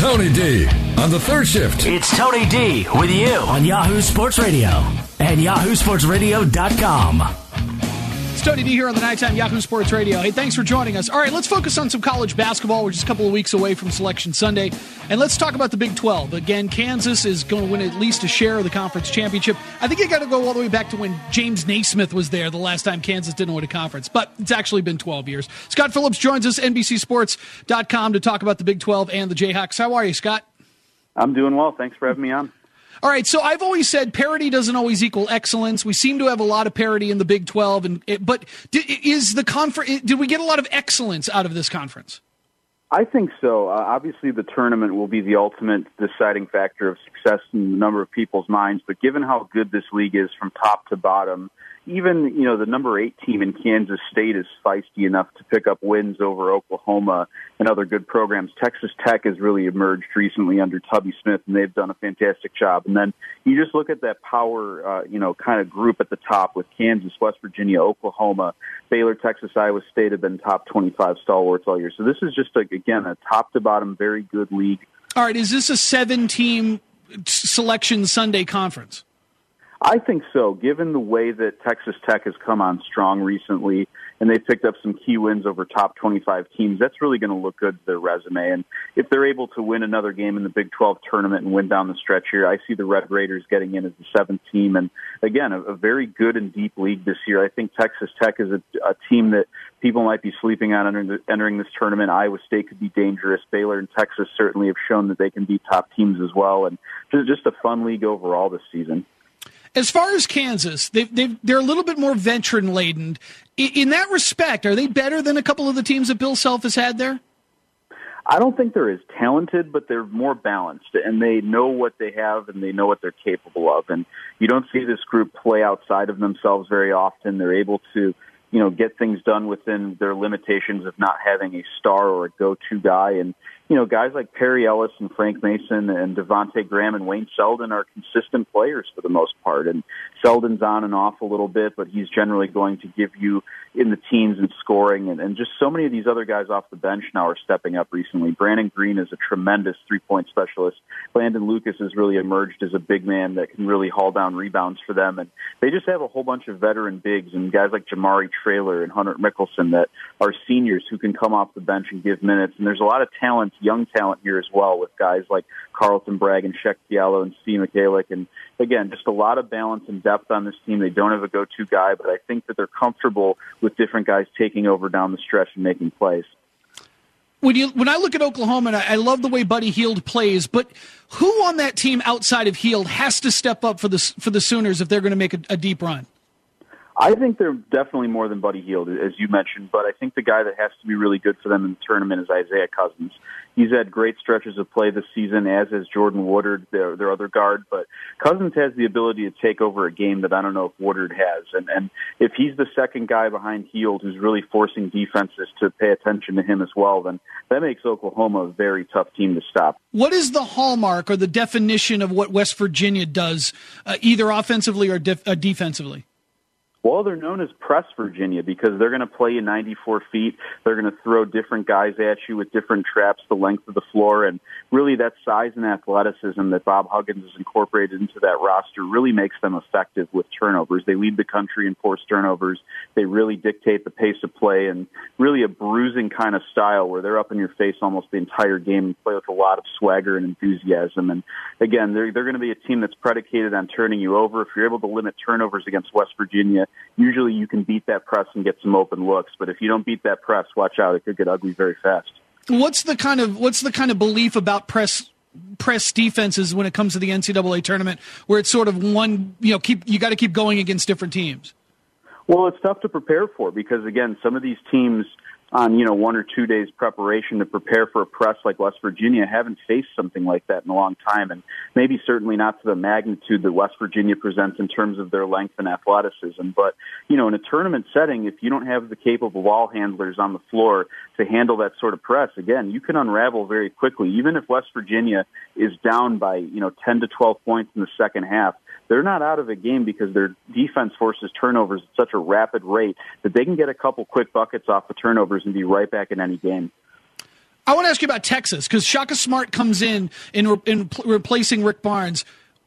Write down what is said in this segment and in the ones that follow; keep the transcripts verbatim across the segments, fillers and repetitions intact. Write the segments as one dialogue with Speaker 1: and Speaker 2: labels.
Speaker 1: Tony D on the third shift.
Speaker 2: It's Tony D with you on Yahoo Sports Radio and yahoo sports radio dot com.
Speaker 3: It's Tony D here on the Nighttime Yahoo Sports Radio. Hey, thanks for joining us. All right, let's focus on some college basketball. We're just a couple of weeks away from Selection Sunday. And let's talk about the Big twelve. Again, Kansas is going to win at least a share of the conference championship. I think you got to go all the way back to when James Naismith was there the last time Kansas didn't win a conference. But it's actually been twelve years. Scott Phillips joins us, N B C Sports dot com, to talk about the Big twelve and the Jayhawks. How are you, Scott?
Speaker 4: I'm doing well. Thanks for having me on.
Speaker 3: All right, so I've always said parity doesn't always equal excellence. We seem to have a lot of parity in the Big twelve, and it, but did, is the conference? Did we get a lot of excellence out of this conference?
Speaker 4: I think so. Uh, obviously, the tournament will be the ultimate deciding factor of success in a number of people's minds. But given how good this league is from top to bottom, even you know the number eight team in Kansas State is feisty enough to pick up wins over Oklahoma and other good programs. Texas Tech has really emerged recently under Tubby Smith, and they've done a fantastic job. And then you just look at that power, uh, you know, kind of group at the top with Kansas, West Virginia, Oklahoma, Baylor, Texas, Iowa State have been top twenty-five stalwarts all year. So this is just, a, again, a top-to-bottom, very good league.
Speaker 3: All right, is this a seven-team selection Sunday conference?
Speaker 4: I think so, given the way that Texas Tech has come on strong recently, and they've picked up some key wins over top twenty-five teams. That's really going to look good to their resume. And if they're able to win another game in the Big twelve tournament and win down the stretch here, I see the Red Raiders getting in as the seventh team. And again, a, a very good and deep league this year. I think Texas Tech is a, a team that people might be sleeping on entering, the, entering this tournament. Iowa State could be dangerous. Baylor and Texas certainly have shown that they can be top teams as well. And just, just a fun league overall this season.
Speaker 3: As far as Kansas, they've, they've, they're a little bit more veteran-laden. In, in that respect, are they better than a couple of the teams that Bill Self has had there?
Speaker 4: I don't think they're as talented, but they're more balanced, and they know what they have, and they know what they're capable of. And you don't see this group play outside of themselves very often. They're able to, you know, get things done within their limitations of not having a star or a go-to guy. And, you know, guys like Perry Ellis and Frank Mason and Devontae Graham and Wayne Selden are consistent players for the most part. And Selden's on and off a little bit, but he's generally going to give you in the teens in scoring. And, and just so many of these other guys off the bench now are stepping up recently. Brandon Green is a tremendous three-point specialist. Landon Lucas has really emerged as a big man that can really haul down rebounds for them. And they just have a whole bunch of veteran bigs and guys like Jamari Traylor and Hunter Mickelson that are seniors who can come off the bench and give minutes. And there's a lot of talent, young talent here as well, with guys like Carlton Bragg and Shek Diallo and Steve Michalik. And again, just a lot of balance and depth on this team. They don't have a go-to guy, but I think that they're comfortable with different guys taking over down the stretch and making plays.
Speaker 3: When you when I look at Oklahoma, and I, I love the way Buddy Hield plays, but who on that team outside of Hield has to step up for the for the Sooners if they're going to make a, a deep run?
Speaker 4: I think they're definitely more than Buddy Hield, as you mentioned, but I think the guy that has to be really good for them in the tournament is Isaiah Cousins. He's had great stretches of play this season, as has Jordan Woodard, their, their other guard, but Cousins has the ability to take over a game that I don't know if Woodard has. And, and if he's the second guy behind Hield who's really forcing defenses to pay attention to him as well, then that makes Oklahoma a very tough team to stop.
Speaker 3: What is the hallmark or the definition of what West Virginia does, uh, either offensively or def- uh, defensively?
Speaker 4: Well, they're known as Press Virginia because they're going to play you ninety-four feet. They're going to throw different guys at you with different traps the length of the floor. And really that size and athleticism that Bob Huggins has incorporated into that roster really makes them effective with turnovers. They lead the country in forced turnovers. They really dictate the pace of play, and really a bruising kind of style where they're up in your face almost the entire game and play with a lot of swagger and enthusiasm. And again, they're, they're going to be a team that's predicated on turning you over. If you're able to limit turnovers against West Virginia, usually you can beat that press and get some open looks, but if you don't beat that press, watch out, it could get ugly very fast.
Speaker 3: What's the kind of what's the kind of belief about press press defenses when it comes to the N C double A tournament, where it's sort of one, you know, keep you got to keep going against different teams?
Speaker 4: Well, it's tough to prepare for because again, some of these teams on, you know, one or two days preparation to prepare for a press like West Virginia haven't faced something like that in a long time, and maybe certainly not to the magnitude that West Virginia presents in terms of their length and athleticism. But, you know, in a tournament setting, if you don't have the capable ball handlers on the floor to handle that sort of press, again, you can unravel very quickly. Even if West Virginia is down by, you know, ten to twelve points in the second half, they're not out of a game because their defense forces turnovers at such a rapid rate that they can get a couple quick buckets off the turnovers and be right back in any game.
Speaker 3: I want to ask you about Texas, because Shaka Smart comes in in, re- in pl- replacing Rick Barnes.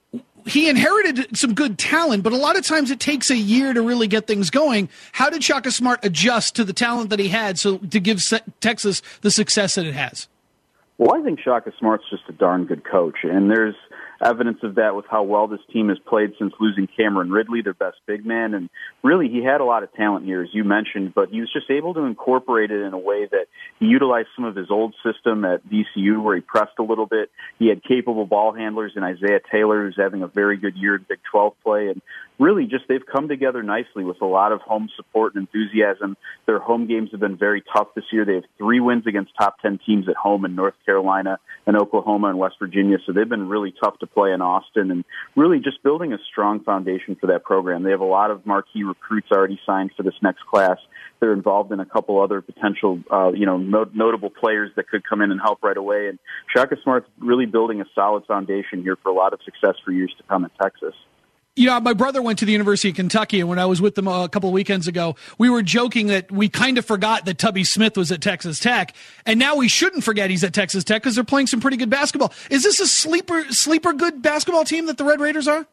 Speaker 3: He inherited some good talent, but a lot of times it takes a year to really get things going. How did Shaka Smart adjust to the talent that he had so to give Se- Texas the success that it has?
Speaker 4: Well, I think Shaka Smart's just a darn good coach, and there's evidence of that with how well this team has played since losing Cameron Ridley, their best big man. And really, he had a lot of talent here, as you mentioned, but he was just able to incorporate it in a way that he utilized some of his old system at V C U where he pressed a little bit. He had capable ball handlers in Isaiah Taylor, who's having a very good year in Big twelve play. And really, just they've come together nicely with a lot of home support and enthusiasm. Their home games have been very tough this year. They have three wins against top ten teams at home in North Carolina and Oklahoma and West Virginia, so they've been really tough to play in Austin, and really just building a strong foundation for that program. They have a lot of marquee recruits already signed for this next class. They're involved in a couple other potential, uh, you know, not- notable players that could come in and help right away. And Shaka Smart's really building a solid foundation here for a lot of success for years to come in Texas.
Speaker 3: You know, my brother went to the University of Kentucky, and when I was with them a couple of weekends ago, we were joking that we kind of forgot that Tubby Smith was at Texas Tech, and now we shouldn't forget he's at Texas Tech because they're playing some pretty good basketball. Is this a sleeper, sleeper good basketball team that the Red Raiders are?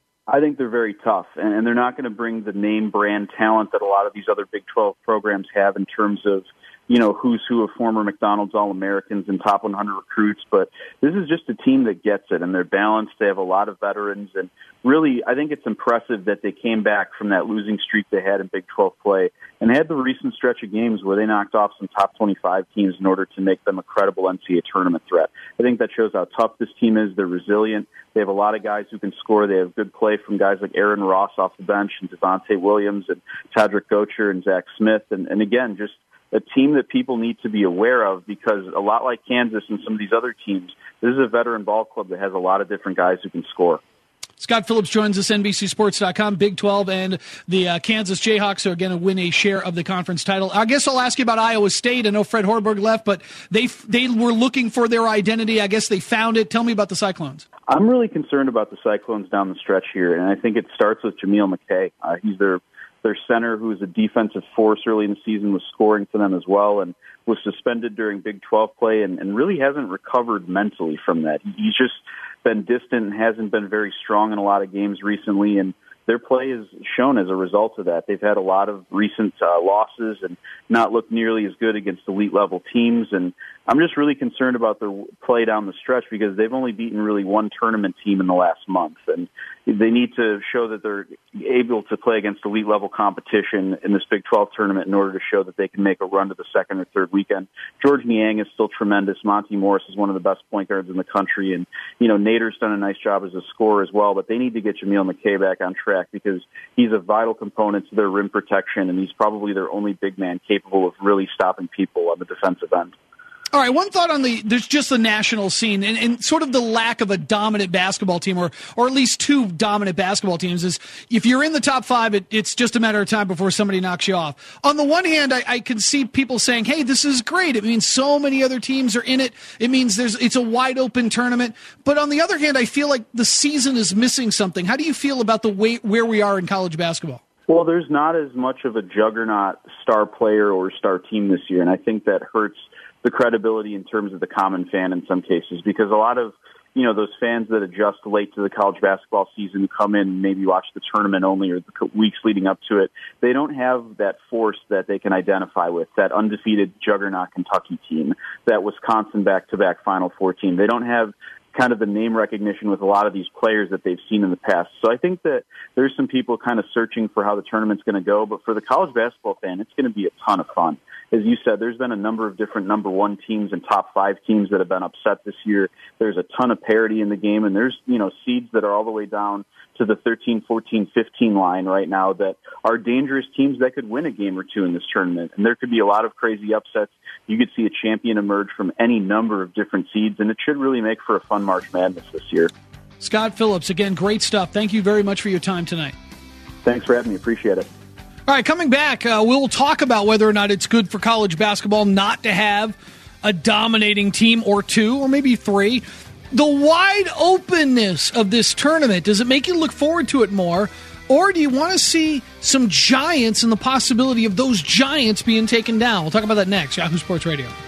Speaker 4: I think they're very tough, and they're not going to bring the name brand talent that a lot of these other Big twelve programs have in terms of, you know, who's who of former McDonald's All-Americans and top one hundred recruits, but this is just a team that gets it, and they're balanced. They have a lot of veterans, and really, I think it's impressive that they came back from that losing streak they had in Big twelve play and had the recent stretch of games where they knocked off some top twenty-five teams in order to make them a credible N C double A tournament threat. I think that shows how tough this team is. They're resilient. They have a lot of guys who can score. They have good play from guys like Aaron Ross off the bench and Devontae Williams and Tadrick Gocher and Zach Smith. And, and again, just a team that people need to be aware of because a lot like Kansas and some of these other teams, this is a veteran ball club that has a lot of different guys who can score.
Speaker 3: Scott Phillips joins us, N B C Sports dot com, Big twelve, and the uh, Kansas Jayhawks are going to win a share of the conference title. I guess I'll ask you about Iowa State. I know Fred Hoiberg left, but they they were looking for their identity. I guess they found it. Tell me about the Cyclones.
Speaker 4: I'm really concerned about the Cyclones down the stretch here, and I think it starts with Jameel McKay. Uh, he's their their center, who is a defensive force early in the season, was scoring for them as well, and was suspended during Big twelve play, and, and really hasn't recovered mentally from that. He's just been distant and hasn't been very strong in a lot of games recently, and their play is shown as a result of that. They've had a lot of recent uh, losses and not looked nearly as good against elite-level teams, and I'm just really concerned about their play down the stretch because they've only beaten really one tournament team in the last month, and they need to show that they're able to play against elite-level competition in this Big twelve tournament in order to show that they can make a run to the second or third weekend. George Niang is still tremendous. Monty Morris is one of the best point guards in the country, and, you know, Nader's done a nice job as a scorer as well, but they need to get Jameel McKay back on track because he's a vital component to their rim protection, and he's probably their only big man capable of really stopping people on the defensive end.
Speaker 3: All right, one thought on the there's just the national scene and, and sort of the lack of a dominant basketball team or or at least two dominant basketball teams is if you're in the top five, it, it's just a matter of time before somebody knocks you off. On the one hand, I, I can see people saying, hey, this is great. It means so many other teams are in it. It means there's it's a wide open tournament. But on the other hand, I feel like the season is missing something. How do you feel about the way where we are in college basketball?
Speaker 4: Well, there's not as much of a juggernaut star player or star team this year, and I think that hurts the credibility in terms of the common fan in some cases, because a lot of, you know, those fans that adjust late to the college basketball season who come in and maybe watch the tournament only or the weeks leading up to it, they don't have that force that they can identify with, that undefeated juggernaut Kentucky team, that Wisconsin back-to-back Final Four team. They don't have kind of the name recognition with a lot of these players that they've seen in the past. So I think that there's some people kind of searching for how the tournament's going to go, but for the college basketball fan, it's going to be a ton of fun. As you said, there's been a number of different number one teams and top five teams that have been upset this year. There's a ton of parity in the game, and there's, you know, seeds that are all the way down to the thirteen, fourteen, fifteen line right now that are dangerous teams that could win a game or two in this tournament. And there could be a lot of crazy upsets. You could see a champion emerge from any number of different seeds, and it should really make for a fun March Madness this year.
Speaker 3: Scott Phillips, again, great stuff. Thank you very much for your time tonight.
Speaker 4: Thanks for having me. Appreciate it.
Speaker 3: All right, coming back, uh, we'll talk about whether or not it's good for college basketball not to have a dominating team or two or maybe three. The wide openness of this tournament, does it make you look forward to it more? Or do you want to see some giants and the possibility of those giants being taken down? We'll talk about that next. Yahoo Sports Radio.